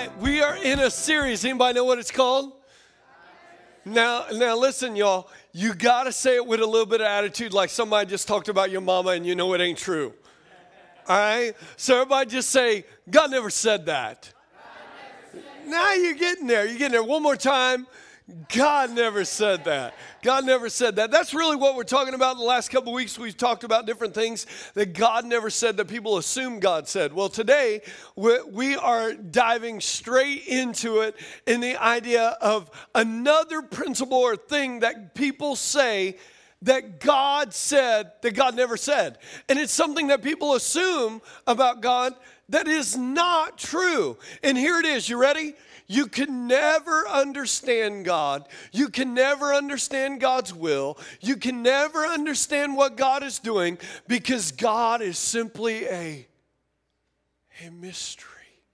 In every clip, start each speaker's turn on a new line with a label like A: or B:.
A: right, we are in a series. Anybody know what it's called? Now listen, y'all. You got to say it with a little bit of attitude, like somebody just talked about your mama and you know it ain't true. All right? So everybody just say, God never said that. Now you're getting there. You're getting there. One more time. God never said that. God never said that. That's really what we're talking about. In the last couple of weeks, we've talked about different things that God never said that people assume God said. Well, today, we are diving straight into it in the idea of another principle or thing that people say that God said that God never said. And it's something that people assume about God that is not true. And here it is. You ready? You can never understand God. You can never understand God's will. You can never understand what God is doing because God is simply a mystery.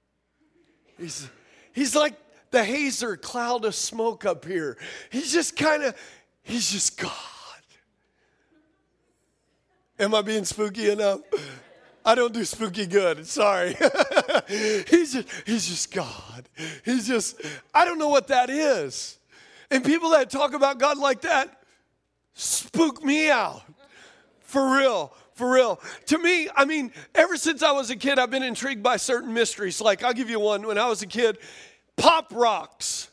A: He's like the hazer cloud of smoke up here. He's just God. Am I being spooky enough? I don't do spooky good. Sorry. He's just God. I don't know what that is. And people that talk about God like that spook me out. For real. To me, I mean, ever since I was a kid, I've been intrigued by certain mysteries. Like, I'll give you one. When I was a kid, pop rocks.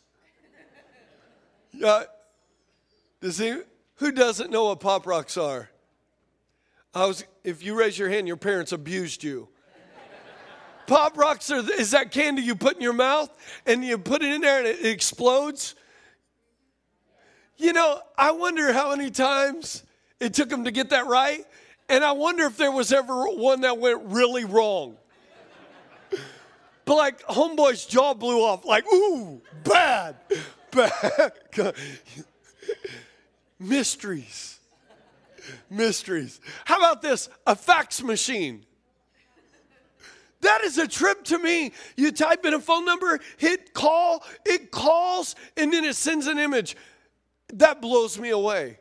A: Who doesn't know what pop rocks are? If you raise your hand, your parents abused you. Pop rocks is that candy you put in your mouth and you put it in there and it explodes. You know, I wonder how many times it took them to get that right. And I wonder if there was ever one that went really wrong. But like homeboy's jaw blew off like, ooh, bad. Mysteries. How about this? A fax machine. That is a trip to me. You type in a phone number, hit call, it calls, and then it sends an image. That blows me away.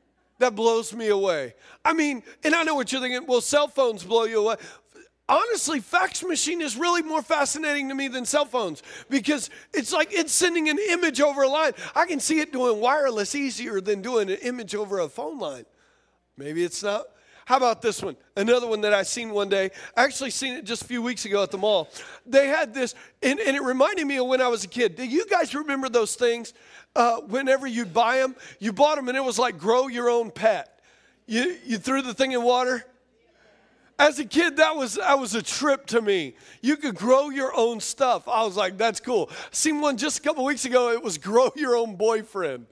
A: I mean, and I know what you're thinking, well, cell phones blow you away. Honestly, fax machine is really more fascinating to me than cell phones because it's like it's sending an image over a line. I can see it doing wireless easier than doing an image over a phone line. Maybe it's not. How about this one? Another one that I seen one day. I actually seen it just a few weeks ago at the mall. They had this, and it reminded me of when I was a kid. Do you guys remember those things? Whenever you'd buy them, you bought them, and it was like grow your own pet. You threw the thing in water. As a kid, that was a trip to me. You could grow your own stuff. I was like, that's cool. Seen one just a couple weeks ago. It was grow your own boyfriend.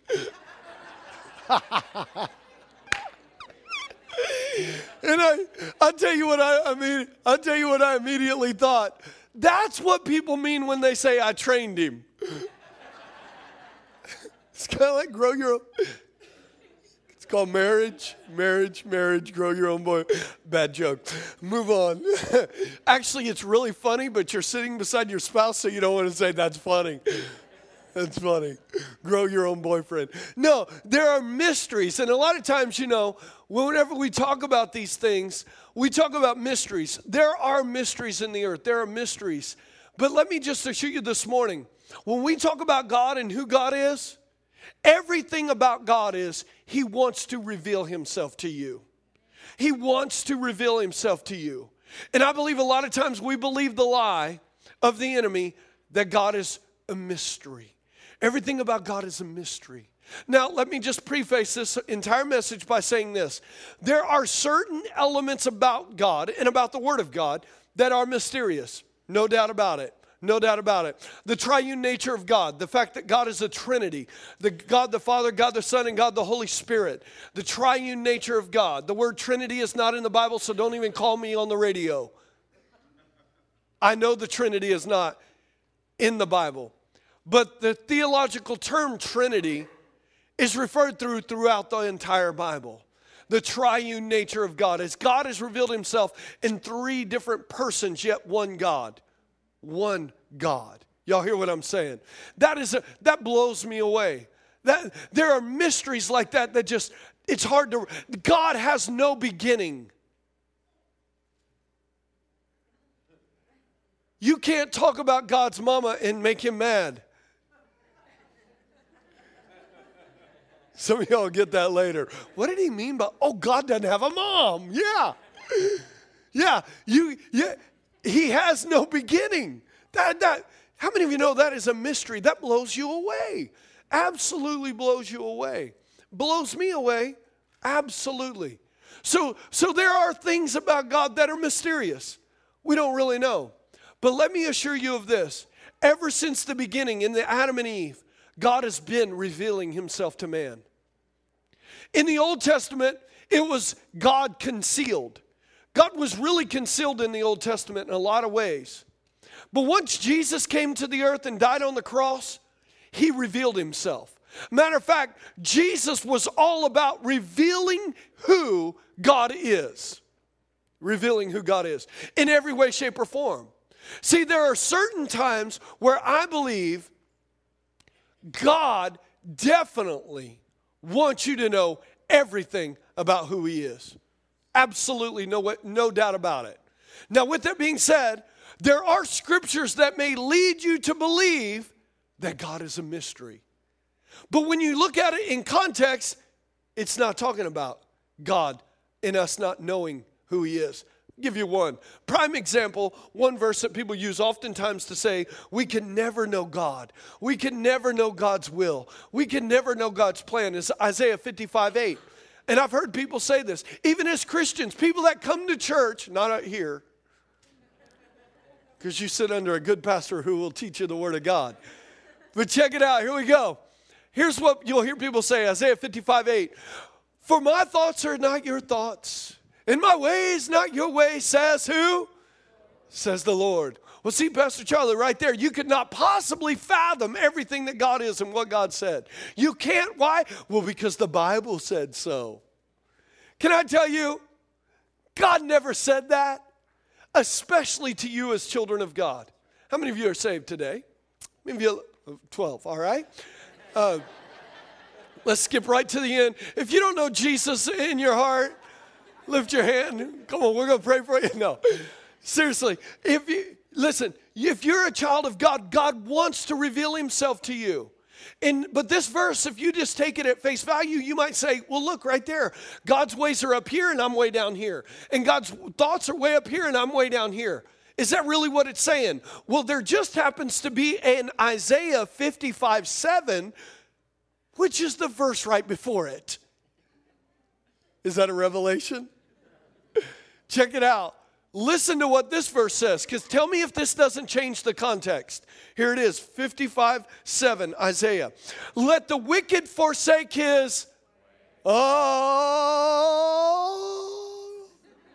A: And I'll tell you what I'll tell you what I immediately thought. That's what people mean when they say I trained him. It's kind of like grow your own. It's called marriage, grow your own boy. Bad joke. Move on. Actually, it's really funny, but you're sitting beside your spouse, so you don't want to say that's funny. That's funny. Grow your own boyfriend. No, there are mysteries. And a lot of times, you know, whenever we talk about these things, we talk about mysteries. There are mysteries in the earth. There are mysteries. But let me just assure you this morning, when we talk about God and who God is, everything about God is He wants to reveal Himself to you. He wants to reveal Himself to you. And I believe a lot of times we believe the lie of the enemy that God is a mystery. Everything about God is a mystery. Now, let me just preface this entire message by saying this. There are certain elements about God and about the Word of God that are mysterious. No doubt about it. No doubt about it. The triune nature of God, the fact that God is a Trinity, the God the Father, God the Son, and God the Holy Spirit. The triune nature of God. The word Trinity is not in the Bible, so don't even call me on the radio. I know the Trinity is not in the Bible. But the theological term Trinity is referred throughout the entire Bible. The triune nature of God. As God has revealed Himself in three different persons, yet one God. One God. Y'all hear what I'm saying? That blows me away. There are mysteries like that just, it's hard to, God has no beginning. You can't talk about God's mama and make him mad. Some of y'all get that later. What did he mean by, oh, God doesn't have a mom? Yeah. Yeah. He has no beginning. How many of you know that is a mystery? That blows you away. Absolutely blows you away. Blows me away. Absolutely. So there are things about God that are mysterious. We don't really know. But let me assure you of this. Ever since the beginning, in the Adam and Eve, God has been revealing himself to man. In the Old Testament, it was God concealed. God was really concealed in the Old Testament in a lot of ways. But once Jesus came to the earth and died on the cross, he revealed himself. Matter of fact, Jesus was all about revealing who God is. Revealing who God is in every way, shape, or form. See, there are certain times where I believe God definitely wants you to know everything about who he is. Absolutely no doubt about it. Now, with that being said, there are scriptures that may lead you to believe that God is a mystery. But when you look at it in context, it's not talking about God and us not knowing who he is. I'll give you one prime example, one verse that people use oftentimes to say, we can never know God. We can never know God's will. We can never know God's plan is Isaiah 55:8. And I've heard people say this, even as Christians, people that come to church, not out here, because you sit under a good pastor who will teach you the word of God. But check it out, here we go. Here's what you'll hear people say, Isaiah 55:8. For my thoughts are not your thoughts, and my ways not your ways, says who? Says the Lord. Well, see, Pastor Charlie, right there, you could not possibly fathom everything that God is and what God said. You can't. Why? Well, because the Bible said so. Can I tell you, God never said that, especially to you as children of God. How many of you are saved today? Maybe 12, all right? Let's skip right to the end. If you don't know Jesus in your heart, lift your hand. Come on, we're going to pray for you. No, seriously. Listen, if you're a child of God, God wants to reveal himself to you. But this verse, if you just take it at face value, you might say, well, look right there. God's ways are up here and I'm way down here. And God's thoughts are way up here and I'm way down here. Is that really what it's saying? Well, there just happens to be an Isaiah 55:7, which is the verse right before it. Is that a revelation? Check it out. Listen to what this verse says, because tell me if this doesn't change the context. Here it is, 55:7, Isaiah. Let the wicked forsake his... Oh...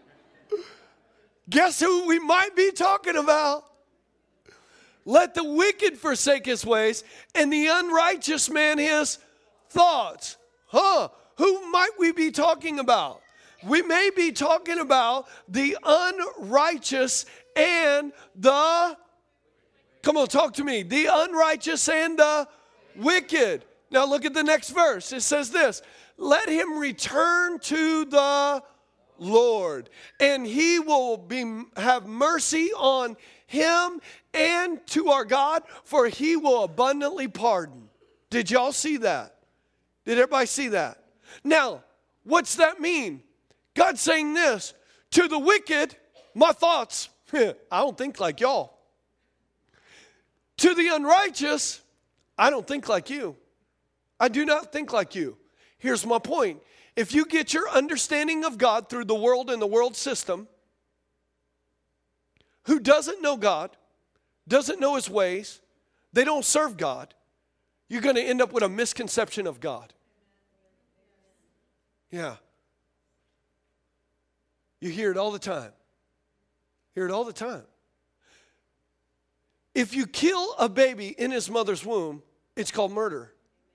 A: Guess who we might be talking about? Let the wicked forsake his ways, and the unrighteous man his thoughts. Who might we be talking about? We may be talking about the unrighteous and the, come on, talk to me, the unrighteous and the wicked. Now look at the next verse. It says this, let him return to the Lord, and he will have mercy on him and to our God, for he will abundantly pardon. Did y'all see that? Did everybody see that? Now, what's that mean? God's saying this, to the wicked, my thoughts, I don't think like y'all. To the unrighteous, I don't think like you. I do not think like you. Here's my point. If you get your understanding of God through the world and the world system, who doesn't know God, doesn't know his ways, they don't serve God, you're going to end up with a misconception of God. Yeah. You hear it all the time. Hear it all the time. If you kill a baby in his mother's womb, it's called murder.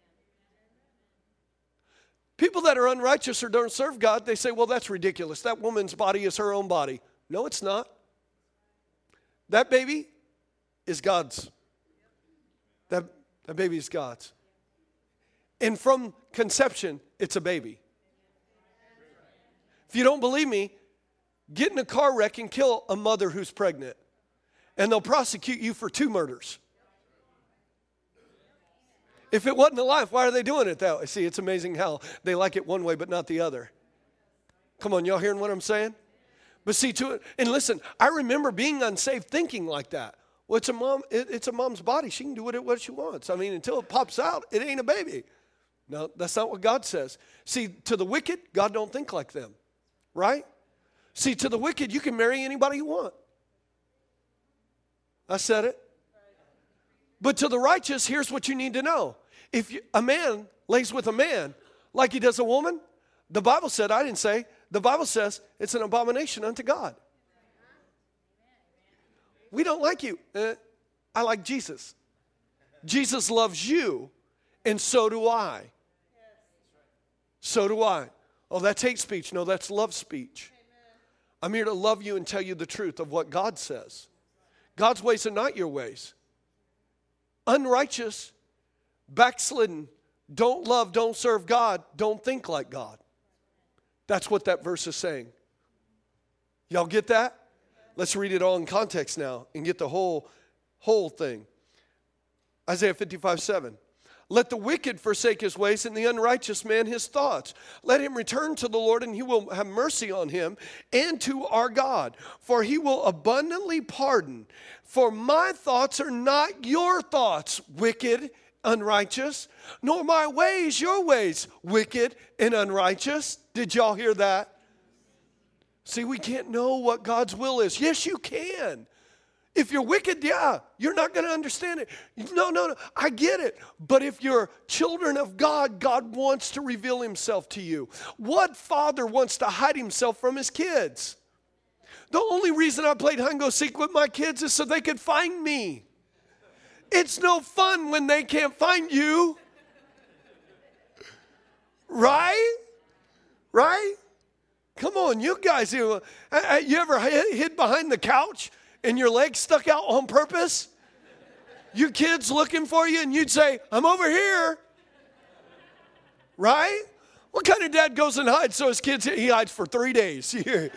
A: People that are unrighteous or don't serve God, they say, well, that's ridiculous. That woman's body is her own body. No, it's not. That baby is God's. That baby is God's. And from conception, it's a baby. If you don't believe me, get in a car wreck and kill a mother who's pregnant. and they'll prosecute you for 2 murders. If it wasn't a life, why are they doing it that way? See, it's amazing how they like it one way but not the other. Come on, y'all hearing what I'm saying? But see, and listen, I remember being unsaved thinking like that. Well, it's a mom's body. She can do what she wants. I mean, until it pops out, it ain't a baby. No, that's not what God says. See, to the wicked, God don't think like them, right? See, to the wicked, you can marry anybody you want. I said it. But to the righteous, here's what you need to know. If a man lays with a man like he does a woman, the Bible said, I didn't say, the Bible says it's an abomination unto God. We don't like you. I like Jesus. Jesus loves you, and so do I. So do I. Oh, that's hate speech. No, that's love speech. I'm here to love you and tell you the truth of what God says. God's ways are not your ways. Unrighteous, backslidden, don't love, don't serve God, don't think like God. That's what that verse is saying. Y'all get that? Let's read it all in context now and get the whole thing. Isaiah 55:7. Let the wicked forsake his ways and the unrighteous man his thoughts. Let him return to the Lord, and he will have mercy on him and to our God. For he will abundantly pardon. For my thoughts are not your thoughts, wicked, unrighteous, nor my ways your ways, wicked and unrighteous. Did y'all hear that? See, we can't know what God's will is. Yes, you can. If you're wicked, yeah, you're not going to understand it. No, I get it. But if you're children of God, God wants to reveal himself to you. What father wants to hide himself from his kids? The only reason I played hide and go seek with my kids is so they could find me. It's no fun when they can't find you. Right? Right? Come on, you guys. You ever hid behind the couch and your legs stuck out on purpose? Your kids looking for you and you'd say, I'm over here. Right? What kind of dad goes and hides so his kids, he hides for 3 days?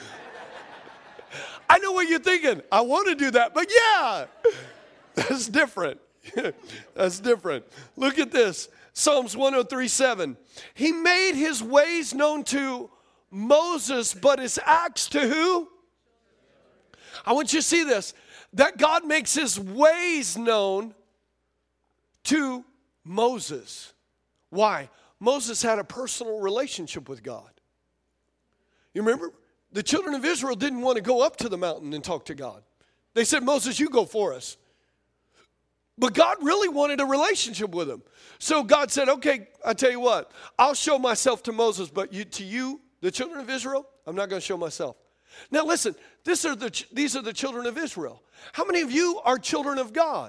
A: I know what you're thinking. I want to do that, but yeah, that's different. That's different. Look at this. Psalms 103:7. He made his ways known to Moses, but his acts to who? I want you to see this. That God makes his ways known to Moses. Why? Moses had a personal relationship with God. You remember? The children of Israel didn't want to go up to the mountain and talk to God. They said, Moses, you go for us. But God really wanted a relationship with him. So God said, okay, I tell you what, I'll show myself to Moses, but to you, the children of Israel, I'm not going to show myself. Now listen, these are the children of Israel. How many of you are children of God?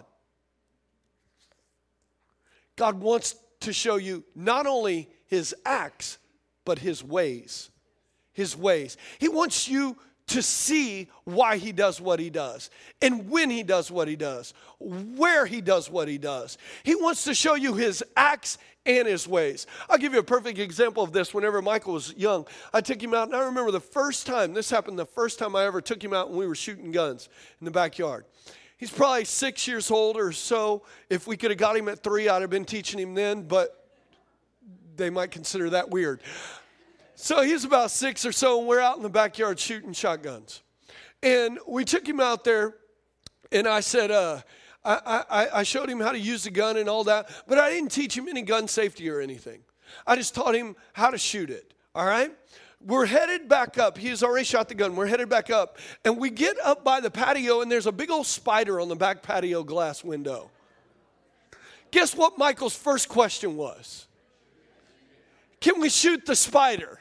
A: God wants to show you not only his acts, but his ways. His ways. He wants you to see why he does what he does, and when he does what he does, where he does what he does. He wants to show you his acts and his ways. I'll give you a perfect example of this. Whenever Michael was young, I took him out, and I remember the first time I ever took him out when we were shooting guns in the backyard. He's probably 6 years old or so. If we could have got him at 3, I'd have been teaching him then, but they might consider that weird. So he's about 6 or so, and we're out in the backyard shooting shotguns. And we took him out there, and I said, I showed him how to use the gun and all that, but I didn't teach him any gun safety or anything. I just taught him how to shoot it, all right? We're headed back up. He's already shot the gun. We're headed back up, and we get up by the patio, and there's a big old spider on the back patio glass window. Guess what Michael's first question was? Can we shoot the spider?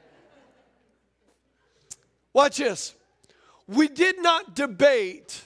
A: Watch this. We did not debate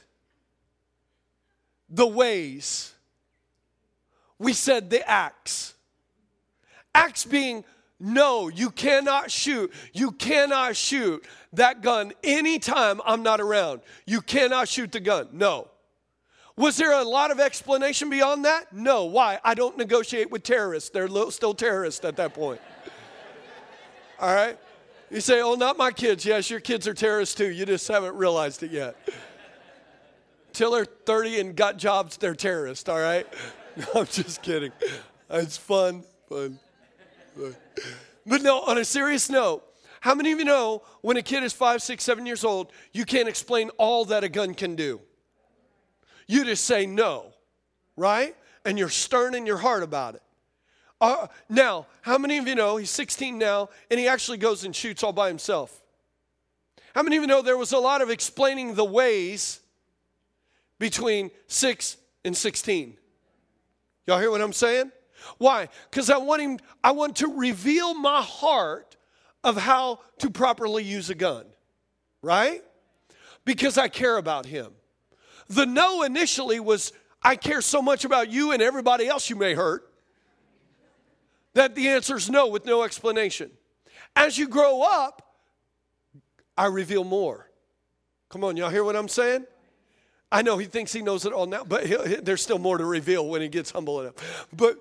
A: the ways. We said the acts. Acts being, no, you cannot shoot. You cannot shoot that gun anytime I'm not around. You cannot shoot the gun. No. Was there a lot of explanation beyond that? No. Why? I don't negotiate with terrorists. They're still terrorists at that point. All right? You say, oh, not my kids. Yes, your kids are terrorists too. You just haven't realized it yet. till they're 30 and got jobs, they're terrorists, all right? No, I'm just kidding. It's fun. But no, on a serious note, how many of you know when a kid is 5, 6, 7 years old, you can't explain all that a gun can do? You just say no, right? And you're stern in your heart about it. Now, how many of you know he's 16 now and he actually goes and shoots all by himself? How many of you know there was a lot of explaining the ways between 6 and 16? Y'all hear what I'm saying? Why? Because I want to reveal my heart of how to properly use a gun, right? Because I care about him. The no initially was, I care so much about you and everybody else you may hurt, that the answer is no with no explanation. As you grow up, I reveal more. Come on, y'all hear what I'm saying? I know he thinks he knows it all now, but there's still more to reveal when he gets humble enough. But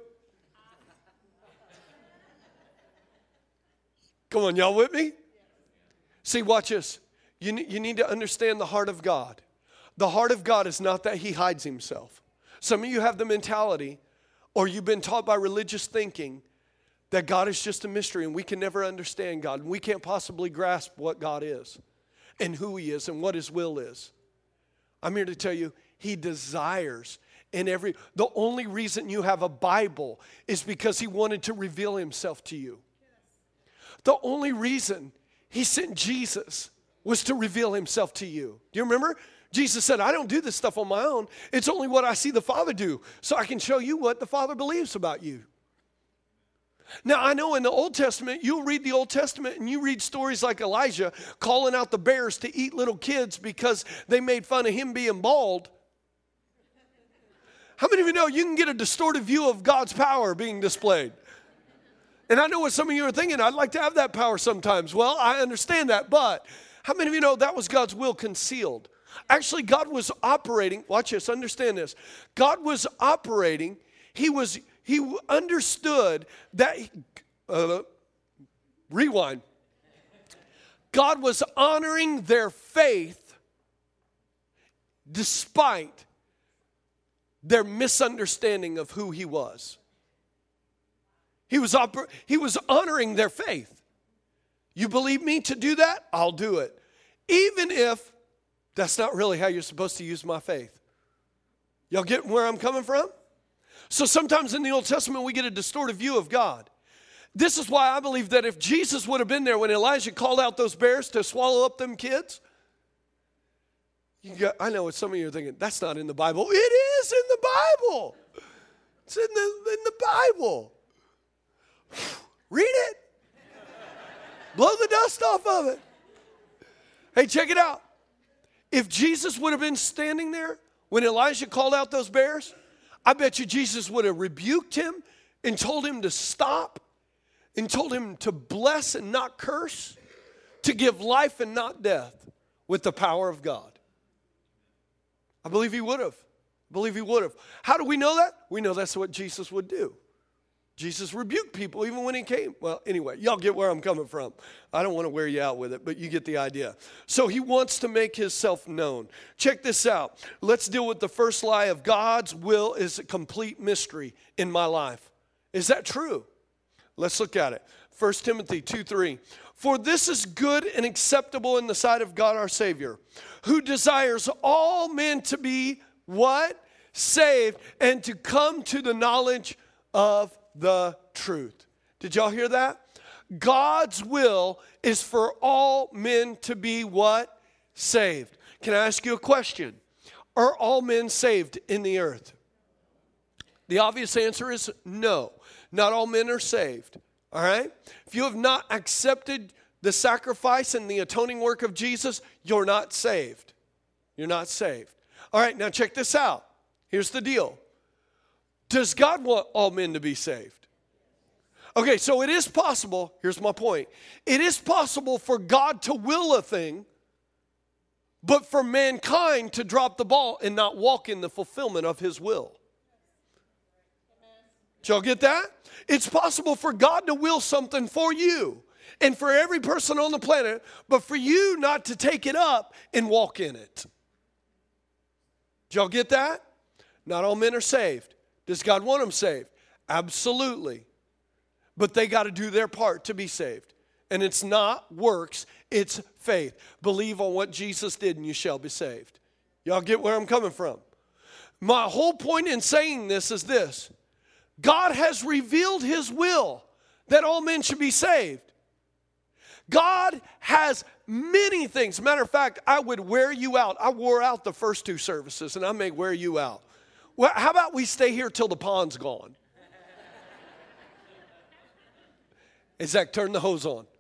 A: come on, y'all with me? See, watch this. You need to understand the heart of God. The heart of God is not that he hides himself. Some of you have the mentality, or you've been taught by religious thinking, that God is just a mystery and we can never understand God. And we can't possibly grasp what God is and who he is and what his will is. I'm here to tell you, he desires the only reason you have a Bible is because he wanted to reveal himself to you. The only reason he sent Jesus was to reveal himself to you. Do you remember? Jesus said, I don't do this stuff on my own. It's only what I see the Father do, so I can show you what the Father believes about you. Now, I know in the Old Testament, you'll read the Old Testament and you read stories like Elijah calling out the bears to eat little kids because they made fun of him being bald. How many of you know you can get a distorted view of God's power being displayed? And I know what some of you are thinking, I'd like to have that power sometimes. Well, I understand that, but how many of you know that was God's will concealed? Actually, God was operating, watch this, understand this. God was operating, He understood that, rewind. God was honoring their faith despite their misunderstanding of who he was. He was honoring their faith. You believe me to do that? I'll do it. Even if that's not really how you're supposed to use my faith. Y'all get where I'm coming from? So sometimes in the Old Testament, we get a distorted view of God. This is why I believe that if Jesus would have been there when Elijah called out those bears to swallow up them kids, I know what some of you are thinking, that's not in the Bible. It is in the Bible. It's in the Bible. Read it. Blow the dust off of it. Hey, check it out. If Jesus would have been standing there when Elijah called out those bears, I bet you Jesus would have rebuked him and told him to stop and told him to bless and not curse, to give life and not death with the power of God. I believe he would have. How do we know that? We know that's what Jesus would do. Jesus rebuked people even when he came. Well, anyway, y'all get where I'm coming from. I don't want to wear you out with it, but you get the idea. So he wants to make himself known. Check this out. Let's deal with the first lie of God's will is a complete mystery in my life. Is that true? Let's look at it. 1 Timothy 2:3. For this is good and acceptable in the sight of God our Savior, who desires all men to be what? Saved and to come to the knowledge of the truth. Did y'all hear that? God's will is for all men to be what? Saved. Can I ask you a question? Are all men saved in the earth? The obvious answer is no. Not all men are saved. All right? If you have not accepted the sacrifice and the atoning work of Jesus, you're not saved. You're not saved. All right, now check this out. Here's the deal. Does God want all men to be saved? Okay, so it is possible, here's my point. It is possible for God to will a thing, but for mankind to drop the ball and not walk in the fulfillment of his will. Did y'all get that? It's possible for God to will something for you and for every person on the planet, but for you not to take it up and walk in it. Did y'all get that? Not all men are saved. Does God want them saved? Absolutely. But they got to do their part to be saved. And it's not works, it's faith. Believe on what Jesus did and you shall be saved. Y'all get where I'm coming from? My whole point in saying this is this. God has revealed his will that all men should be saved. God has many things. Matter of fact, I would wear you out. I wore out the first 2 services, and I may wear you out. Well, how about we stay here till the pond's gone? Zach, turn the hose on.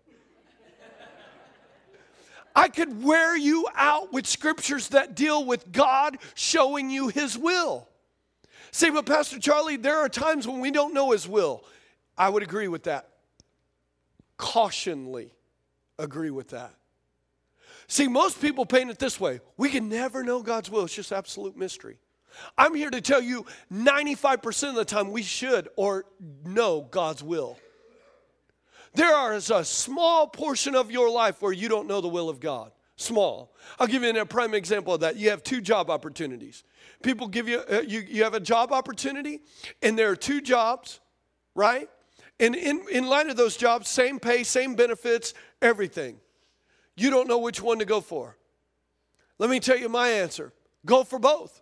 A: I could wear you out with scriptures that deal with God showing you his will. See, but Pastor Charlie, there are times when we don't know his will. I would agree with that. Cautionly agree with that. See, most people paint it this way. We can never know God's will. It's just absolute mystery. I'm here to tell you 95% of the time we should or know God's will. There is a small portion of your life where you don't know the will of God. Small. I'll give you a prime example of that. You have 2 job opportunities. People give you, you have a job opportunity, and there are 2 jobs, right? And in light of those jobs, same pay, same benefits, everything. You don't know which one to go for. Let me tell you my answer. Go for both.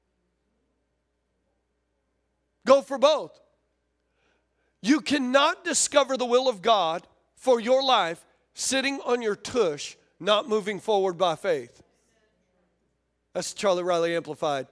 A: Go for both. You cannot discover the will of God for your life sitting on your tush, not moving forward by faith. That's Charlie Riley Amplified.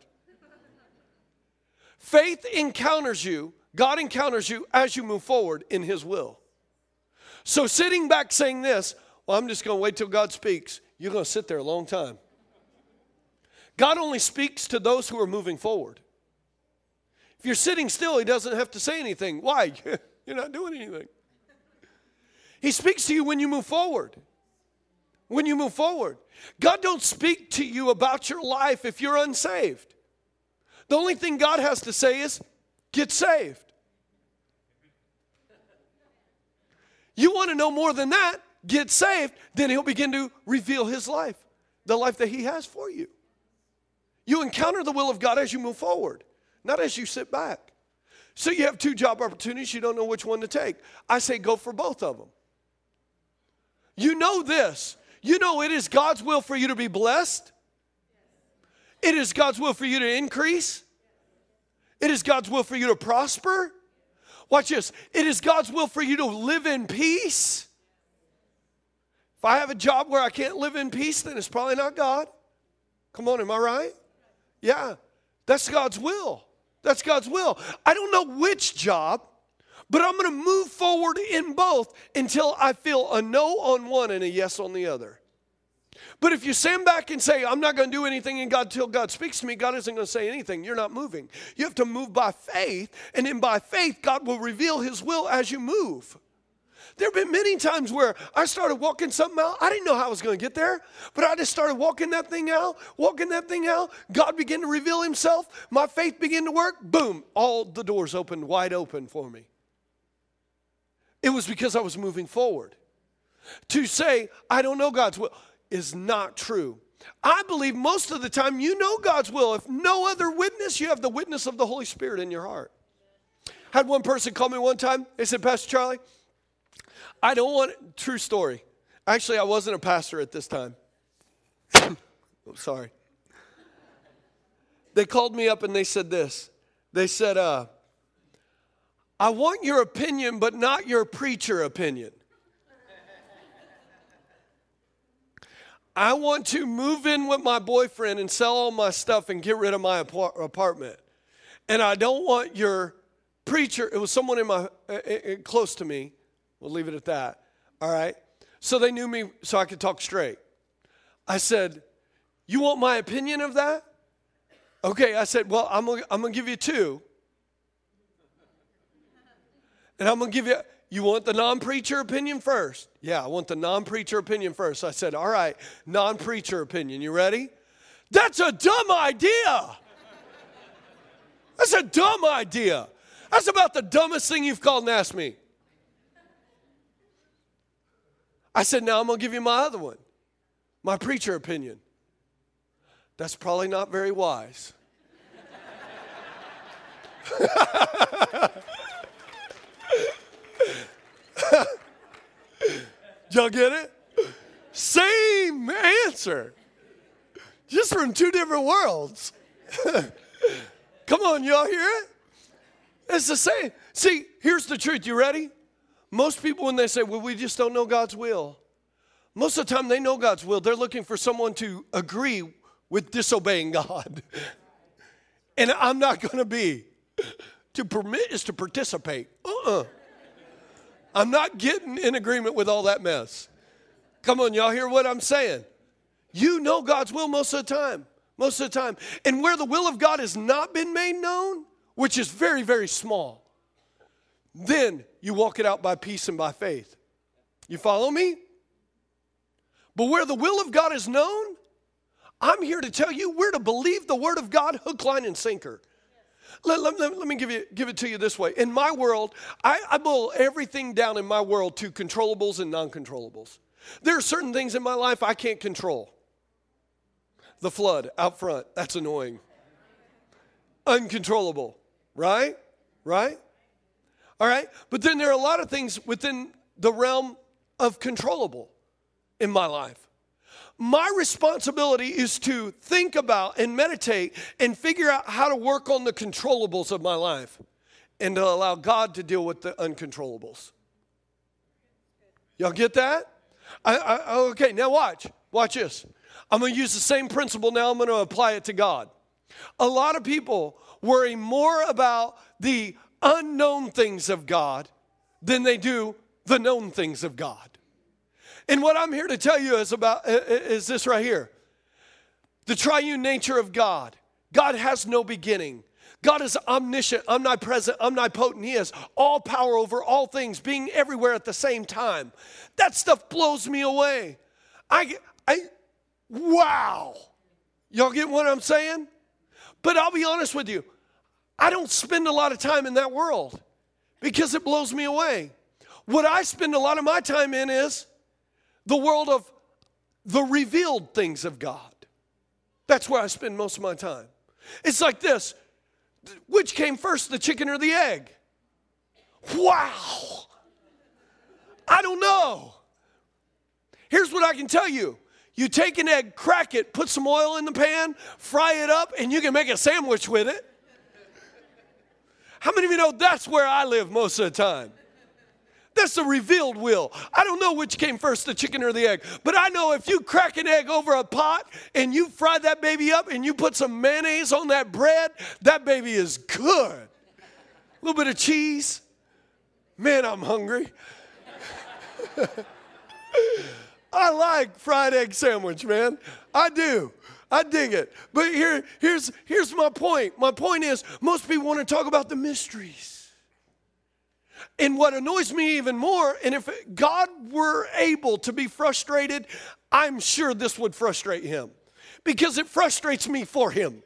A: Faith encounters you, God encounters you as you move forward in his will. So sitting back saying this, well, I'm just going to wait till God speaks. You're going to sit there a long time. God only speaks to those who are moving forward. If you're sitting still, he doesn't have to say anything. Why? You're not doing anything. He speaks to you when you move forward. When you move forward. God don't speak to you about your life if you're unsaved. The only thing God has to say is, get saved. You want to know more than that? Get saved. Then he'll begin to reveal his life. The life that he has for you. You encounter the will of God as you move forward. Not as you sit back. So you have 2 job opportunities. You don't know which one to take. I say go for both of them. You know this. You know it is God's will for you to be blessed. It is God's will for you to increase. It is God's will for you to prosper. Watch this. It is God's will for you to live in peace. If I have a job where I can't live in peace, then it's probably not God. Come on, am I right? Yeah, that's God's will. That's God's will. I don't know which job, but I'm going to move forward in both until I feel a no on one and a yes on the other. But if you stand back and say, I'm not going to do anything in God till God speaks to me, God isn't going to say anything. You're not moving. You have to move by faith, and then by faith, God will reveal his will as you move. There have been many times where I started walking something out. I didn't know how I was going to get there, but I just started walking that thing out. God began to reveal himself. My faith began to work. Boom, all the doors opened wide open for me. It was because I was moving forward. To say, I don't know God's will, is not true. I believe most of the time you know God's will. If no other witness, you have the witness of the Holy Spirit in your heart. I had one person call me one time. They said, Pastor Charlie, I don't want, true story. Actually, I wasn't a pastor at this time. Oh, sorry. They called me up and they said this. They said, I want your opinion, but not your preacher opinion. I want to move in with my boyfriend and sell all my stuff and get rid of my apartment. And I don't want your preacher, it was someone in my close to me. We'll leave it at that. All right. So they knew me so I could talk straight. I said, you want my opinion of that? Okay. I said, well, I'm going to give you 2. And I'm going to give you, you want the non-preacher opinion first? Yeah, I want the non-preacher opinion first. So I said, all right, non-preacher opinion. You ready? That's a dumb idea. That's a dumb idea. That's about the dumbest thing you've called and asked me. I said, now I'm going to give you my other one, my preacher opinion. That's probably not very wise. Y'all get it? Same answer. Just from two different worlds. Come on, y'all hear it? It's the same. See, here's the truth. You ready? Most people, when they say, well, we just don't know God's will, most of the time they know God's will. They're looking for someone to agree with disobeying God. And I'm not going to be. To permit is to participate. I'm not getting in agreement with all that mess. Come on, y'all hear what I'm saying? You know God's will most of the time. Most of the time. And where the will of God has not been made known, which is very, very small, then you walk it out by peace and by faith. You follow me? But where the will of God is known, I'm here to tell you we're to believe the word of God, hook, line, and sinker. Let me give it to you this way. In my world, I boil everything down in my world to controllables and non-controllables. There are certain things in my life I can't control. The flood out front, that's annoying. Uncontrollable, right? Right? All right? But then there are a lot of things within the realm of controllable in my life. My responsibility is to think about and meditate and figure out how to work on the controllables of my life and to allow God to deal with the uncontrollables. Y'all get that? Okay, now watch. Watch this. I'm going to use the same principle now. I'm going to apply it to God. A lot of people worry more about the unknown things of God than they do the known things of God. And what I'm here to tell you is this right here. The triune nature of God. God has no beginning. God is omniscient, omnipresent, omnipotent. He has all power over all things, being everywhere at the same time. That stuff blows me away. Wow. Y'all get what I'm saying? But I'll be honest with you. I don't spend a lot of time in that world because it blows me away. What I spend a lot of my time in is the world of the revealed things of God. That's where I spend most of my time. It's like this. Which came first, the chicken or the egg? Wow. I don't know. Here's what I can tell you. You take an egg, crack it, put some oil in the pan, fry it up, and you can make a sandwich with it. How many of you know that's where I live most of the time? That's the revealed will. I don't know which came first, the chicken or the egg. But I know if you crack an egg over a pot and you fry that baby up and you put some mayonnaise on that bread, that baby is good. A little bit of cheese. Man, I'm hungry. I like fried egg sandwich, man. I do. I dig it. But here's my point. My point is most people want to talk about the mysteries. And what annoys me even more, and if God were able to be frustrated, I'm sure this would frustrate him. Because it frustrates me for him.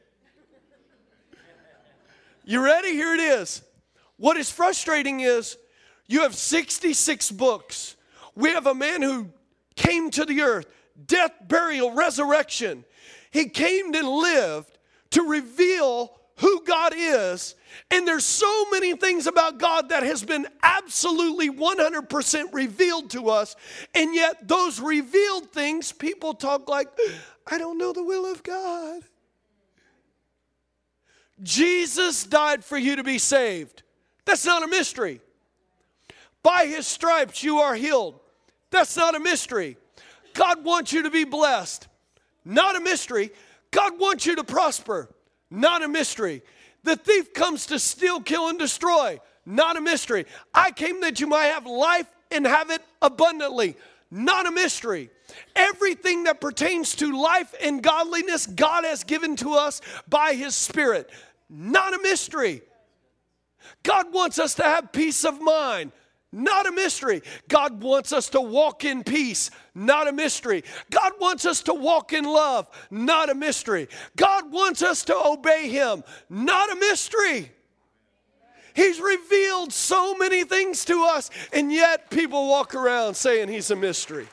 A: You ready? Here it is. What is frustrating is you have 66 books. We have a man who came to the earth, death, burial, resurrection. He came and lived to reveal who God is, and there's so many things about God that has been absolutely 100% revealed to us, and yet those revealed things, people talk like, I don't know the will of God. Jesus died for you to be saved. That's not a mystery. By his stripes you are healed. That's not a mystery. God wants you to be blessed. Not a mystery. God wants you to prosper. Not a mystery. The thief comes to steal, kill, and destroy. Not a mystery. I came that you might have life and have it abundantly. Not a mystery. Everything that pertains to life and godliness, God has given to us by his Spirit. Not a mystery. God wants us to have peace of mind. Not a mystery. God wants us to walk in peace. Not a mystery. God wants us to walk in love. Not a mystery. God wants us to obey him. Not a mystery. He's revealed so many things to us, and yet people walk around saying he's a mystery.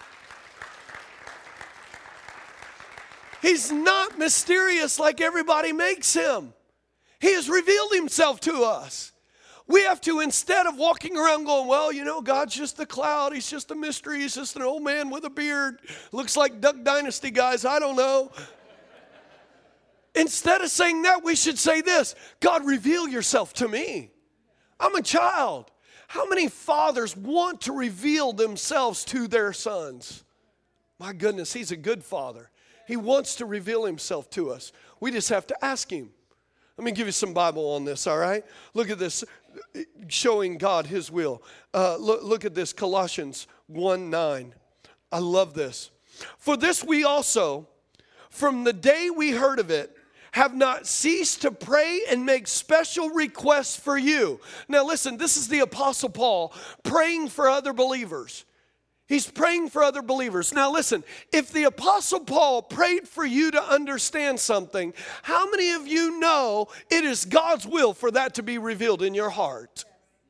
A: He's not mysterious like everybody makes him. He has revealed himself to us. We have to, instead of walking around going, well, God's just the cloud. He's just a mystery. He's just an old man with a beard. Looks like Duck Dynasty, guys. I don't know. Instead of saying that, we should say this: God, reveal yourself to me. I'm a child. How many fathers want to reveal themselves to their sons? My goodness, he's a good father. He wants to reveal himself to us. We just have to ask him. Let me give you some Bible on this, all right? Look at this, showing God his will. Look at this, Colossians 1:9. I love this. For this we also, from the day we heard of it, have not ceased to pray and make special requests for you. Now listen, this is the Apostle Paul praying for other believers. He's praying for other believers. Now listen, if the Apostle Paul prayed for you to understand something, how many of you know it is God's will for that to be revealed in your heart?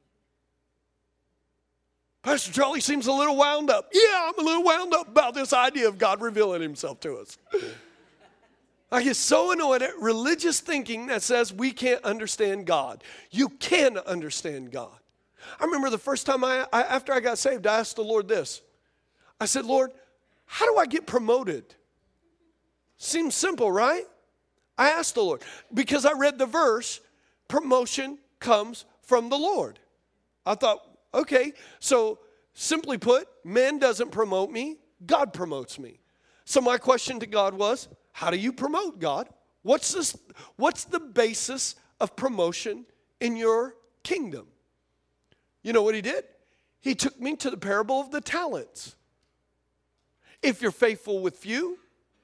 A: Pastor Charlie seems a little wound up. Yeah, I'm a little wound up about this idea of God revealing himself to us. I get so annoyed at religious thinking that says we can't understand God. You can understand God. I remember the first time after I got saved, I asked the Lord this. I said, Lord, how do I get promoted? Seems simple, right? I asked the Lord because I read the verse, promotion comes from the Lord. I thought, okay, so simply put, man doesn't promote me, God promotes me. So my question to God was, how do you promote, God? What's the basis of promotion in your kingdom? You know what he did? He took me to the parable of the talents. If you're faithful with few,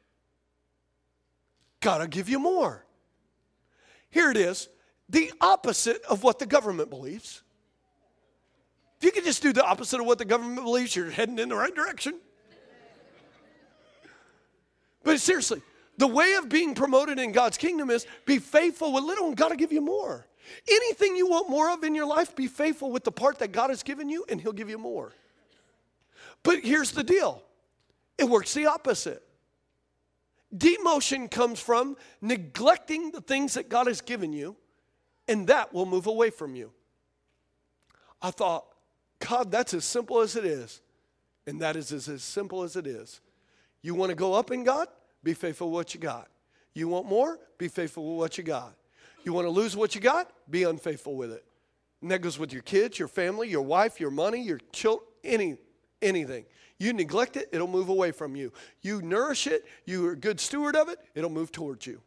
A: God will give you more. Here it is, the opposite of what the government believes. If you could just do the opposite of what the government believes, you're heading in the right direction. But seriously, the way of being promoted in God's kingdom is be faithful with little and God will give you more. Anything you want more of in your life, be faithful with the part that God has given you and he'll give you more. But here's the deal. It works the opposite. Demotion comes from neglecting the things that God has given you, and that will move away from you. I thought, God, that's as simple as it is. And that is as simple as it is. You want to go up in God? Be faithful with what you got. You want more? Be faithful with what you got. You want to lose what you got? Be unfaithful with it. And that goes with your kids, your family, your wife, your money, your children, anything. You neglect it, it'll move away from you. You nourish it, you're a good steward of it, it'll move towards you.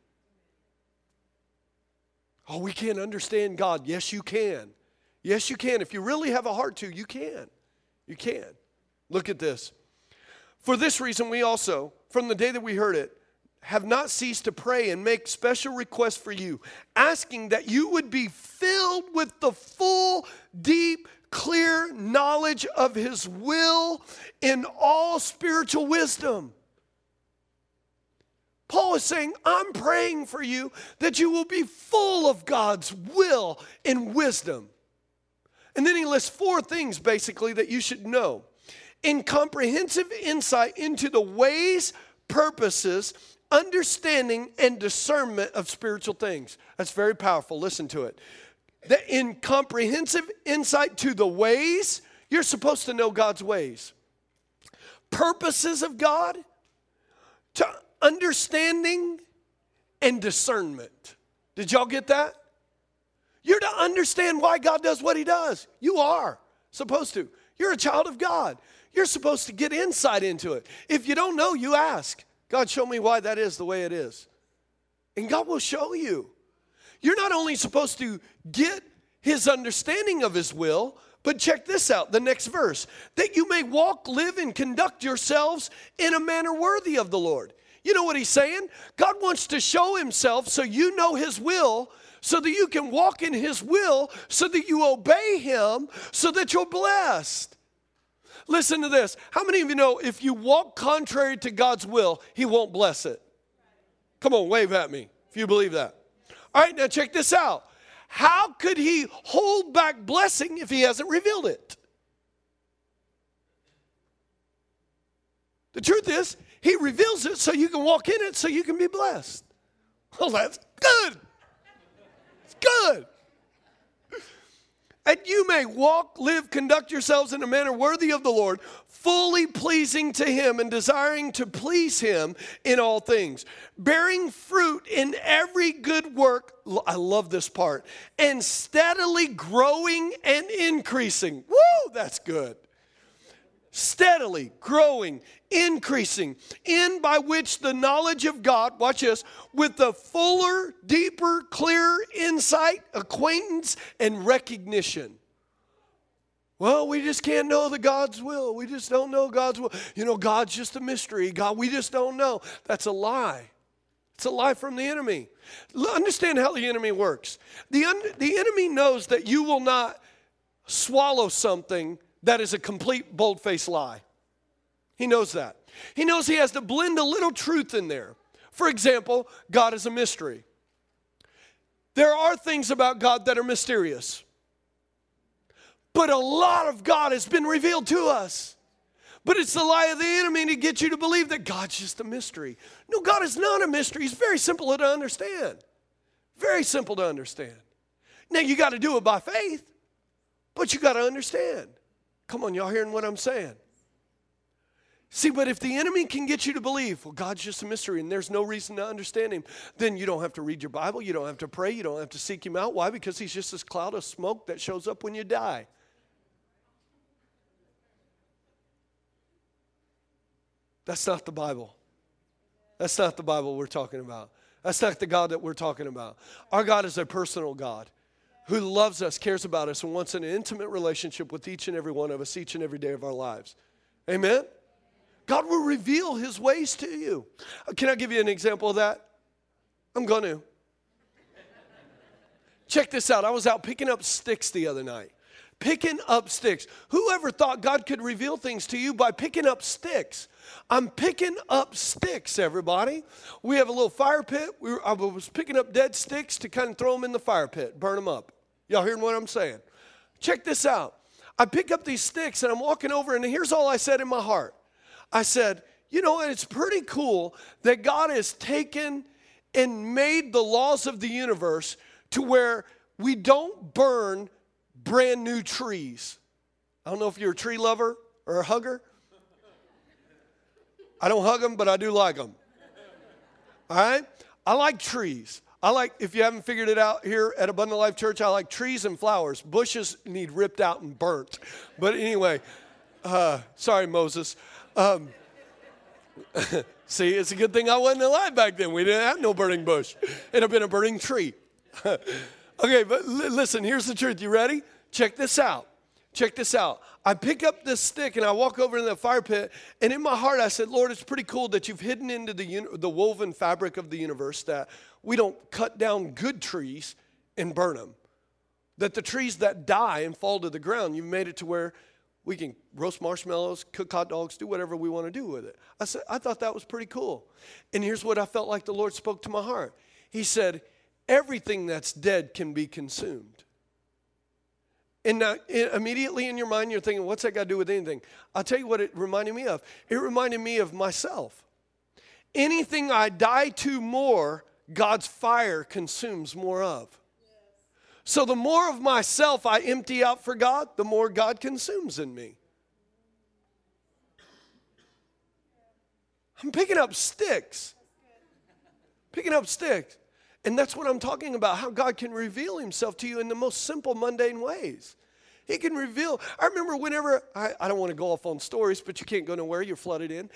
A: Oh, we can't understand God. Yes, you can. Yes, you can. If you really have a heart to, you can. You can. Look at this. For this reason, we also, from the day that we heard it, have not ceased to pray and make special requests for you, asking that you would be filled with the full, deep, clear knowledge of his will in all spiritual wisdom. Paul is saying, I'm praying for you that you will be full of God's will and wisdom. And then he lists 4 things basically that you should know. In comprehensive insight into the ways, purposes, understanding, and discernment of spiritual things. That's very powerful. Listen to it. That in comprehensive insight to the ways, you're supposed to know God's ways. Purposes of God, to understanding and discernment. Did y'all get that? You're to understand why God does what he does. You are supposed to. You're a child of God. You're supposed to get insight into it. If you don't know, you ask. God, show me why that is the way it is. And God will show you. You're not only supposed to get his understanding of his will, but check this out, the next verse. That you may walk, live, and conduct yourselves in a manner worthy of the Lord. You know what he's saying? God wants to show himself so you know his will, so that you can walk in his will, so that you obey him, so that you're blessed. Listen to this. How many of you know if you walk contrary to God's will, he won't bless it? Come on, wave at me if you believe that. All right, now check this out. How could he hold back blessing if he hasn't revealed it? The truth is, he reveals it so you can walk in it so you can be blessed. Well, that's good. It's good. And you may walk, live, conduct yourselves in a manner worthy of the Lord, fully pleasing to him and desiring to please him in all things, bearing fruit in every good work. I love this part. And steadily growing and increasing. Woo, that's good. Steadily growing, increasing, in by which the knowledge of God, watch this, with the fuller, deeper, clearer insight, acquaintance, and recognition. Well, we just can't know the God's will. We just don't know God's will. You know, God's just a mystery. God, we just don't know. That's a lie. It's a lie from the enemy. Understand how the enemy works. The enemy knows that you will not swallow something that is a complete bold-faced lie. He knows that. He knows he has to blend a little truth in there. For example, God is a mystery. There are things about God that are mysterious. But a lot of God has been revealed to us. But it's the lie of the enemy to get you to believe that God's just a mystery. No, God is not a mystery. He's very simple to understand. Very simple to understand. Now, you got to do it by faith, but you got to understand. Come on, y'all hearing what I'm saying? See, but if the enemy can get you to believe, well, God's just a mystery and there's no reason to understand him, then you don't have to read your Bible, you don't have to pray, you don't have to seek him out. Why? Because he's just this cloud of smoke that shows up when you die. That's not the Bible. That's not the Bible we're talking about. That's not the God that we're talking about. Our God is a personal God who loves us, cares about us, and wants an intimate relationship with each and every one of us each and every day of our lives. Amen? God will reveal his ways to you. Can I give you an example of that? I'm going to. Check this out. I was out picking up sticks the other night. Picking up sticks. Whoever thought God could reveal things to you by picking up sticks? I'm picking up sticks, everybody. We have a little fire pit. I was picking up dead sticks to kind of throw them in the fire pit, burn them up. Y'all hearing what I'm saying? Check this out. I pick up these sticks and I'm walking over and here's all I said in my heart. I said, you know, it's pretty cool that God has taken and made the laws of the universe to where we don't burn brand new trees. I don't know if you're a tree lover or a hugger. I don't hug them, but I do like them. All right? I like trees. If you haven't figured it out here at Abundant Life Church, I like trees and flowers. Bushes need ripped out and burnt. But anyway, sorry, Moses. See, it's a good thing I wasn't alive back then. We didn't have no burning bush. It'd have been a burning tree. Okay, but listen, here's the truth. You ready? Check this out. Check this out. I pick up this stick and I walk over in the fire pit, and in my heart I said, Lord, it's pretty cool that you've hidden into the woven fabric of the universe that we don't cut down good trees and burn them. That the trees that die and fall to the ground, you've made it to where we can roast marshmallows, cook hot dogs, do whatever we want to do with it. I thought that was pretty cool. And here's what I felt like the Lord spoke to my heart. He said, everything that's dead can be consumed. And now, immediately in your mind, you're thinking, what's that got to do with anything? I'll tell you what it reminded me of. It reminded me of myself. Anything I die to more, God's fire consumes more of. So the more of myself I empty out for God, the more God consumes in me. I'm picking up sticks. Picking up sticks. And that's what I'm talking about, how God can reveal himself to you in the most simple, mundane ways. He can reveal. I remember whenever, I don't want to go off on stories, but you can't go nowhere, you're flooded in.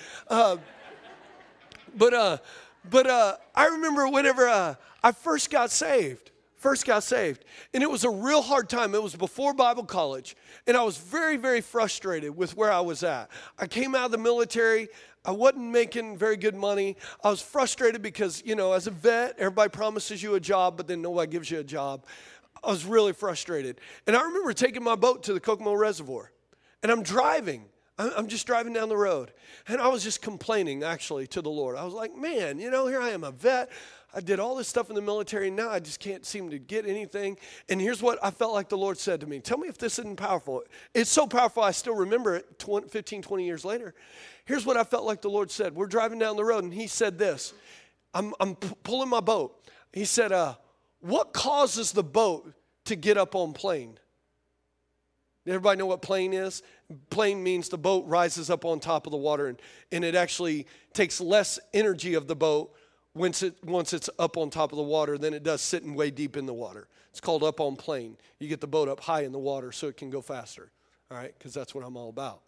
A: But I remember whenever I first got saved. And it was a real hard time. It was before Bible college. And I was very, very frustrated with where I was at. I came out of the military. I wasn't making very good money. I was frustrated because, you know, as a vet, everybody promises you a job, but then nobody gives you a job. I was really frustrated. And I remember taking my boat to the Kokomo Reservoir. And I'm driving. I'm just driving down the road. And I was just complaining, actually, to the Lord. I was like, man, you know, here I am, a vet. I did all this stuff in the military, and now I just can't seem to get anything. And here's what I felt like the Lord said to me. Tell me if this isn't powerful. It's so powerful, I still remember it 15, 20 years later. Here's what I felt like the Lord said. We're driving down the road, and he said this. I'm pulling my boat. He said, What causes the boat to get up on plane? Everybody know what plane is? Plane means the boat rises up on top of the water, and it actually takes less energy of the boat once it's up on top of the water than it does sitting way deep in the water. It's called up on plane. You get the boat up high in the water so it can go faster, all right? Because that's what I'm all about.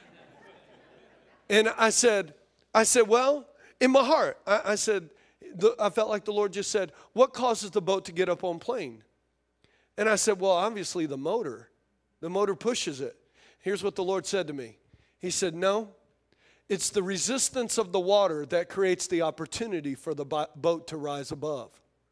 A: And I said, well, in my heart, I said, I felt like the Lord just said, what causes the boat to get up on plane? And I said, well, obviously the motor. The motor pushes it. Here's what the Lord said to me. He said, no, it's the resistance of the water that creates the opportunity for the boat to rise above.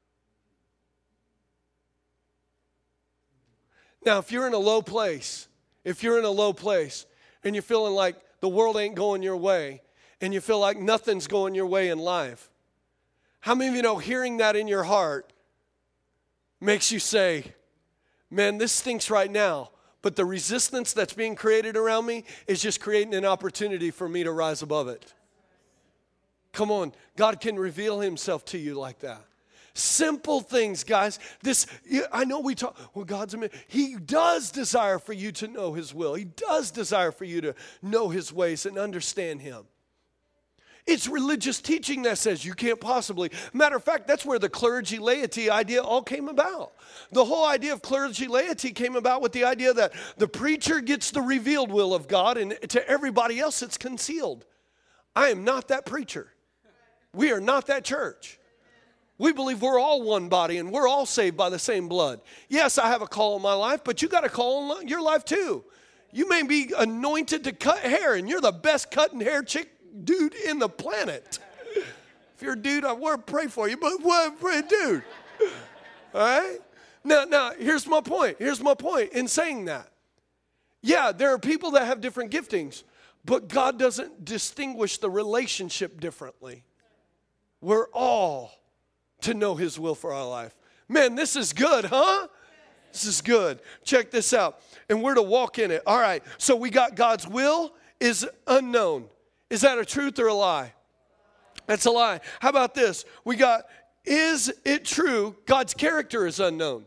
A: Now, if you're in a low place, and you're feeling like the world ain't going your way, and you feel like nothing's going your way in life, how many of you know hearing that in your heart makes you say, man, this stinks right now, but the resistance that's being created around me is just creating an opportunity for me to rise above it. Come on, God can reveal himself to you like that. Simple things, guys. I know we talk, well, God's a man. He does desire for you to know his will. He does desire for you to know his ways and understand him. It's religious teaching that says you can't possibly. Matter of fact, that's where the clergy laity idea all came about. The whole idea of clergy laity came about with the idea that the preacher gets the revealed will of God, and to everybody else it's concealed. I am not that preacher. We are not that church. We believe we're all one body and we're all saved by the same blood. Yes, I have a call in my life, but you got a call in your life too. You may be anointed to cut hair, and you're the best cutting hair dude in the planet. If you're a dude, I want to pray for you, but what, dude? All right? Now, here's my point. Here's my point in saying that. Yeah, there are people that have different giftings, but God doesn't distinguish the relationship differently. We're all to know his will for our life. Man, this is good, huh? This is good. Check this out. And we're to walk in it. All right, so we got God's will is unknown. Is that a truth or a lie? That's a lie. How about this? We got, is it true God's character is unknown?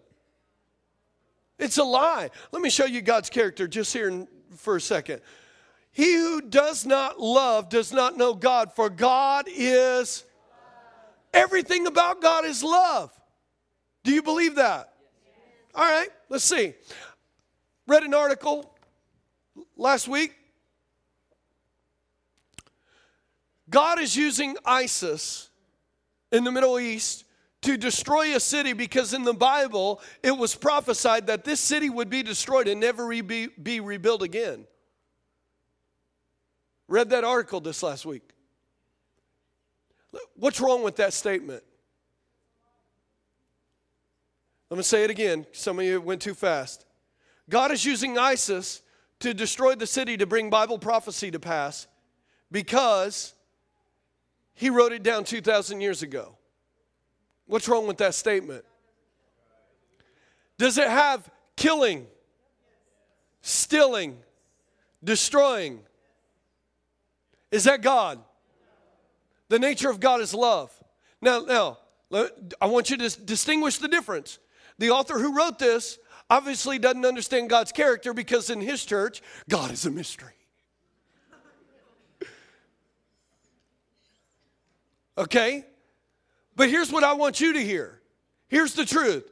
A: It's a lie. Let me show you God's character just here for a second. He who does not love does not know God, for God is, everything about God is love. Do you believe that? All right, let's see. Read an article last week. God is using ISIS in the Middle East to destroy a city because in the Bible, it was prophesied that this city would be destroyed and never be rebuilt again. Read that article this last week. What's wrong with that statement? Let me say it again. Some of you went too fast. God is using ISIS to destroy the city to bring Bible prophecy to pass because he wrote it down 2,000 years ago. What's wrong with that statement? Does it have killing, stealing, destroying? Is that God? The nature of God is love. Now, I want you to distinguish the difference. The author who wrote this obviously doesn't understand God's character because in his church, God is a mystery. Okay? But here's what I want you to hear. Here's the truth.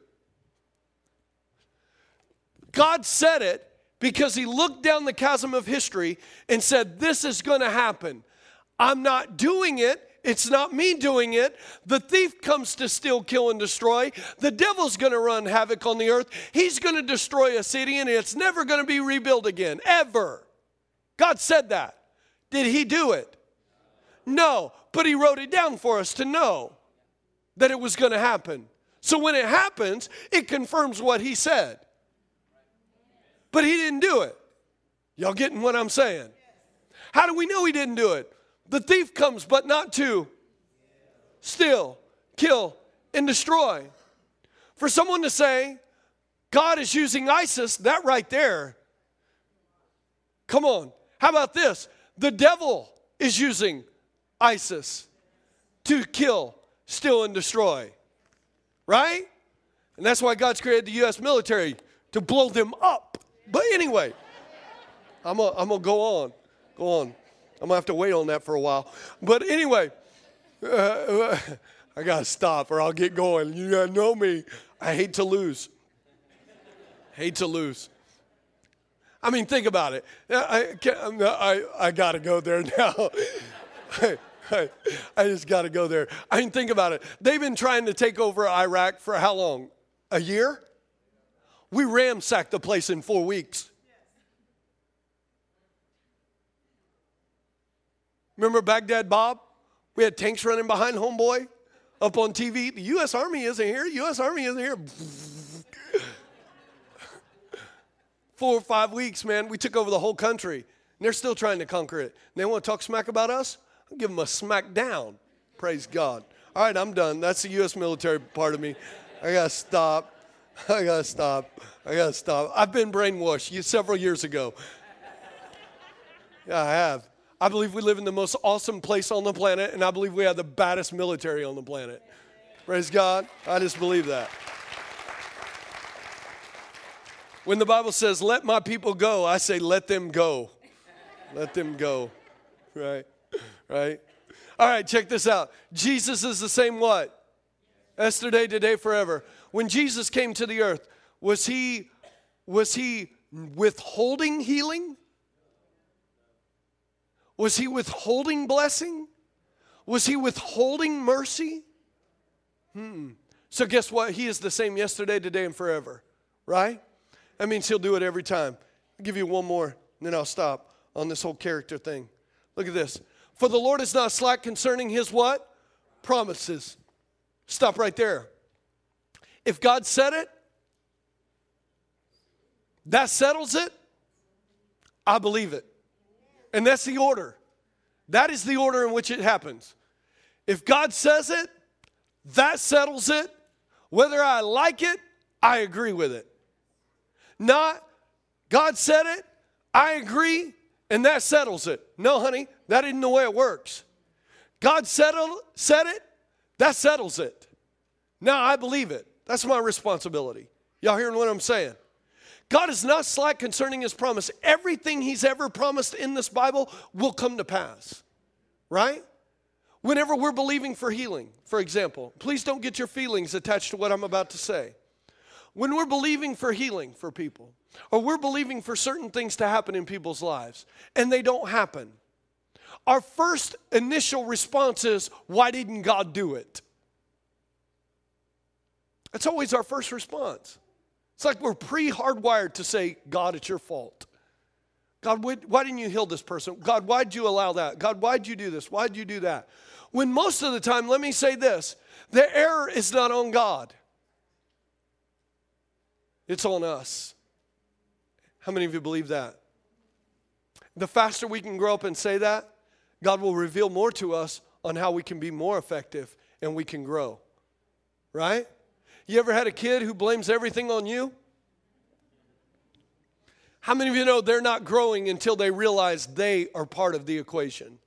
A: God said it because he looked down the chasm of history and said, this is going to happen. I'm not doing it. It's not me doing it. The thief comes to steal, kill, and destroy. The devil's going to run havoc on the earth. He's going to destroy a city, and it's never going to be rebuilt again, ever. God said that. Did he do it? No, but he wrote it down for us to know that it was going to happen. So when it happens, it confirms what he said. But he didn't do it. Y'all getting what I'm saying? How do we know he didn't do it? The thief comes, but not to steal, kill, and destroy. For someone to say, God is using ISIS, that right there. Come on. How about this? The devil is using ISIS to kill, steal, and destroy. Right? And that's why God's created the U.S. military, to blow them up. But anyway, I'm gonna go on. I'm going to have to wait on that for a while. But anyway, I got to stop or I'll get going. You got to know me. I hate to lose. I mean, think about it. I got to go there now. I just got to go there. I mean, think about it. They've been trying to take over Iraq for how long? A year? We ransacked the place in 4 weeks. Remember Baghdad Bob? We had tanks running behind homeboy up on TV. The U.S. Army isn't here. U.S. Army isn't here. 4 or 5 weeks, man. We took over the whole country. And they're still trying to conquer it. And they want to talk smack about us? I'll give them a smack down. Praise God. All right, I'm done. That's the U.S. military part of me. I got to stop. I've been brainwashed several years ago. Yeah, I have. I believe we live in the most awesome place on the planet, and I believe we have the baddest military on the planet. Praise God. I just believe that. When the Bible says, let my people go, I say, let them go. Let them go. Right? All right, check this out. Jesus is the same what? Yesterday, today, forever. When Jesus came to the earth, was he withholding healing? Was he withholding blessing? Was he withholding mercy? So guess what? He is the same yesterday, today, and forever. Right? That means he'll do it every time. I'll give you one more, and then I'll stop on this whole character thing. Look at this. For the Lord is not slack concerning his what? Promises. Stop right there. If God said it, that settles it. I believe it. And that's the order. That is the order in which it happens. If God says it, that settles it. Whether I like it, I agree with it. Not, God said it, I agree, and that settles it. No, honey, that isn't the way it works. God said it, that settles it. Now I believe it. That's my responsibility. Y'all hearing what I'm saying? God is not slack concerning his promise. Everything he's ever promised in this Bible will come to pass, right? Whenever we're believing for healing, for example, please don't get your feelings attached to what I'm about to say. When we're believing for healing for people, or we're believing for certain things to happen in people's lives, and they don't happen, our first initial response is, why didn't God do it? That's always our first response. It's like we're pre-hardwired to say, God, it's your fault. God, why didn't you heal this person? God, why'd you allow that? God, why'd you do this? Why'd you do that? When most of the time, let me say this, the error is not on God. It's on us. How many of you believe that? The faster we can grow up and say that, God will reveal more to us on how we can be more effective and we can grow. Right? You ever had a kid who blames everything on you? How many of you know they're not growing until they realize they are part of the equation?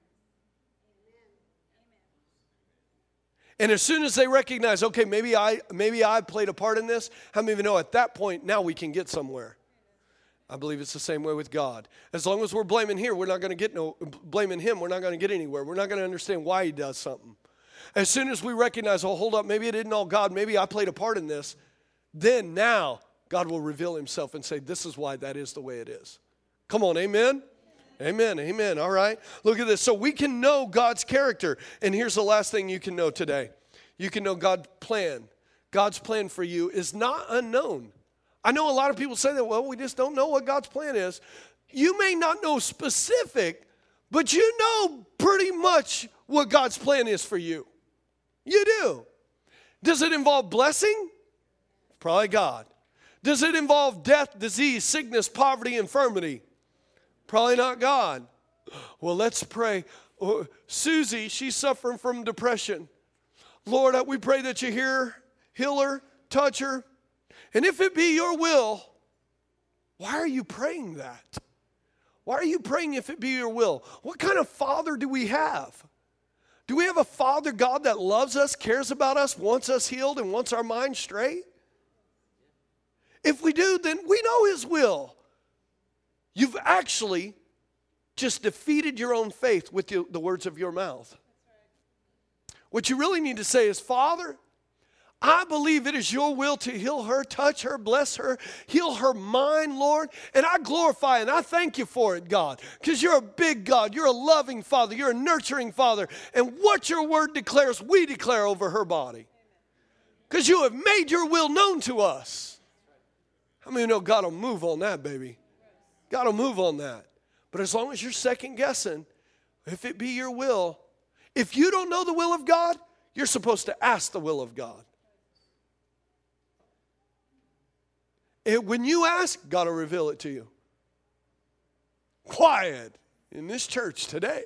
A: And as soon as they recognize, okay, maybe I played a part in this, how many of you know at that point, now we can get somewhere? I believe it's the same way with God. As long as we're blaming him, we're not going to get anywhere. We're not going to understand why he does something. As soon as we recognize, oh, hold up, maybe it isn't all God, maybe I played a part in this, then now God will reveal himself and say, this is why that is the way it is. Come on, amen? Amen, amen, all right. Look at this. So we can know God's character. And here's the last thing you can know today. You can know God's plan. God's plan for you is not unknown. I know a lot of people say that, well, we just don't know what God's plan is. You may not know specific, but you know pretty much what God's plan is for you. You do. Does it involve blessing? Probably God. Does it involve death, disease, sickness, poverty, infirmity? Probably not God. Well, let's pray. Susie, she's suffering from depression. Lord, we pray that you heal her, touch her. And if it be your will, why are you praying that? Why are you praying if it be your will? What kind of father do we have? Do we have a Father God that loves us, cares about us, wants us healed, and wants our mind straight? If we do, then we know his will. You've actually just defeated your own faith with the words of your mouth. What you really need to say is, Father, I believe it is your will to heal her, touch her, bless her, heal her mind, Lord. And I glorify and I thank you for it, God, because you're a big God. You're a loving Father. You're a nurturing Father. And what your word declares, we declare over her body. Because you have made your will known to us. How many know God will move on that, baby? God will move on that. But as long as you're second guessing, if it be your will, if you don't know the will of God, you're supposed to ask the will of God. When you ask, God will reveal it to you. Quiet in this church today.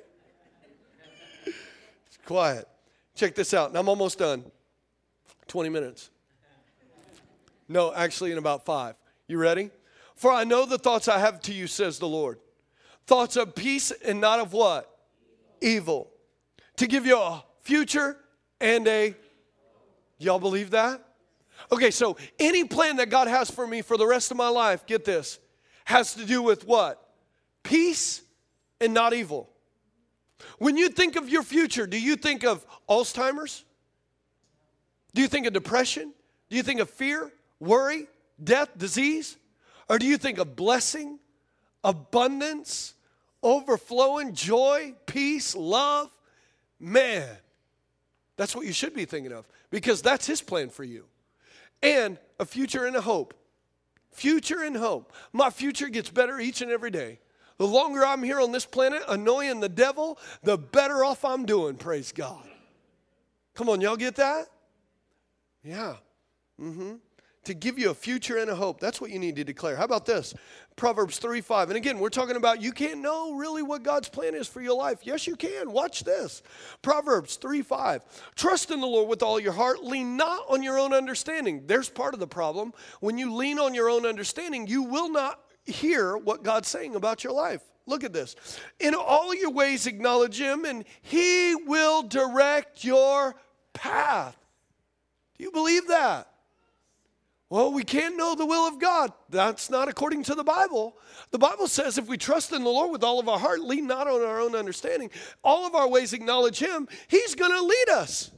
A: It's quiet. Check this out, and I'm almost done. 20 minutes. No, actually in about 5. You ready? For I know the thoughts I have to you, says the Lord. Thoughts of peace and not of what? Evil. To give you a future and y'all believe that? Okay, so any plan that God has for me for the rest of my life, get this, has to do with what? Peace and not evil. When you think of your future, do you think of Alzheimer's? Do you think of depression? Do you think of fear, worry, death, disease? Or do you think of blessing, abundance, overflowing joy, peace, love? Man, that's what you should be thinking of, because that's his plan for you. And a future and a hope. Future and hope. My future gets better each and every day. The longer I'm here on this planet annoying the devil, the better off I'm doing, praise God. Come on, y'all get that? Yeah. To give you a future and a hope. That's what you need to declare. How about this? Proverbs 3:5. And again, we're talking about you can't know really what God's plan is for your life. Yes, you can. Watch this. Proverbs 3:5. Trust in the Lord with all your heart. Lean not on your own understanding. There's part of the problem. When you lean on your own understanding, you will not hear what God's saying about your life. Look at this. In all your ways acknowledge him, and he will direct your path. Do you believe that? Well, we can't know the will of God. That's not according to the Bible. The Bible says if we trust in the Lord with all of our heart, lean not on our own understanding, all of our ways acknowledge him, he's going to lead us.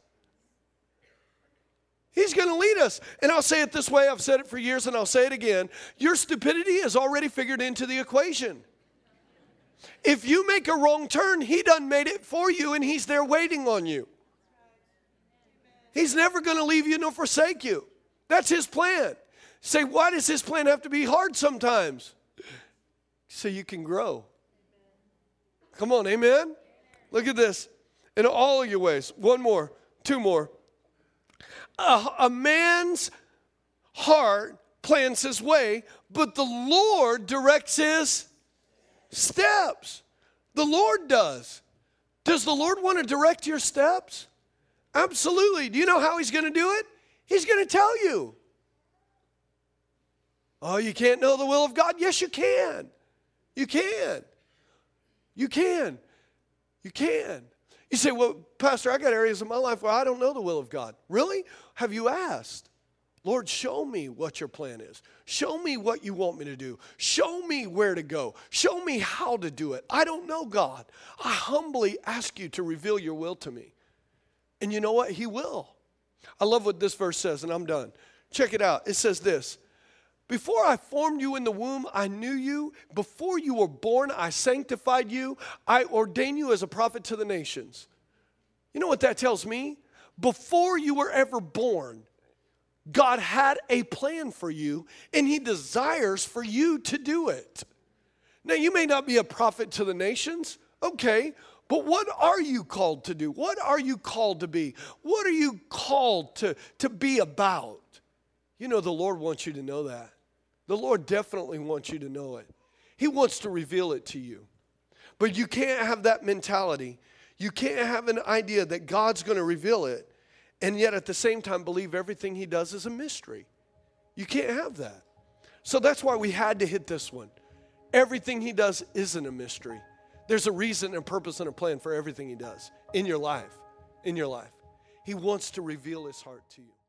A: He's going to lead us. And I'll say it this way. I've said it for years and I'll say it again. Your stupidity is already figured into the equation. If you make a wrong turn, he done made it for you and he's there waiting on you. He's never going to leave you nor forsake you. That's his plan. Say, why does his plan have to be hard sometimes? So you can grow. Come on, amen? Look at this. In all of your ways. One more, 2 more. A man's heart plans his way, but the Lord directs his steps. The Lord does. Does the Lord want to direct your steps? Absolutely. Do you know how he's going to do it? He's going to tell you. Oh, you can't know the will of God? Yes, you can. You can. You can. You can. You say, well, Pastor, I got areas of my life where I don't know the will of God. Really? Have you asked? Lord, show me what your plan is. Show me what you want me to do. Show me where to go. Show me how to do it. I don't know, God. I humbly ask you to reveal your will to me. And you know what? He will. I love what this verse says, and I'm done. Check it out. It says this. Before I formed you in the womb, I knew you. Before you were born, I sanctified you. I ordained you as a prophet to the nations. You know what that tells me? Before you were ever born, God had a plan for you, and he desires for you to do it. Now, you may not be a prophet to the nations. Okay. But what are you called to do? What are you called to be? What are you called to be about? You know, the Lord wants you to know that. The Lord definitely wants you to know it. He wants to reveal it to you. But you can't have that mentality. You can't have an idea that God's going to reveal it and yet at the same time believe everything he does is a mystery. You can't have that. So that's why we had to hit this one. Everything he does isn't a mystery. There's a reason and purpose and a plan for everything he does in your life. In your life. He wants to reveal his heart to you.